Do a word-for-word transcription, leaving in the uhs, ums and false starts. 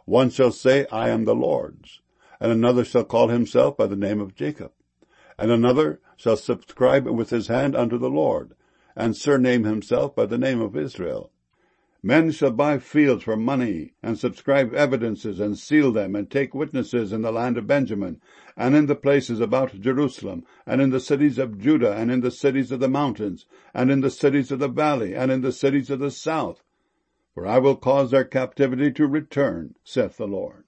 One shall say, I am the Lord's, and another shall call himself by the name of Jacob, and another shall subscribe with his hand unto the Lord, and surname himself by the name of Israel. Men shall buy fields for money, and subscribe evidences, and seal them, and take witnesses in the land of Benjamin, and in the places about Jerusalem, and in the cities of Judah, and in the cities of the mountains, and in the cities of the valley, and in the cities of the south. For I will cause their captivity to return, saith the Lord.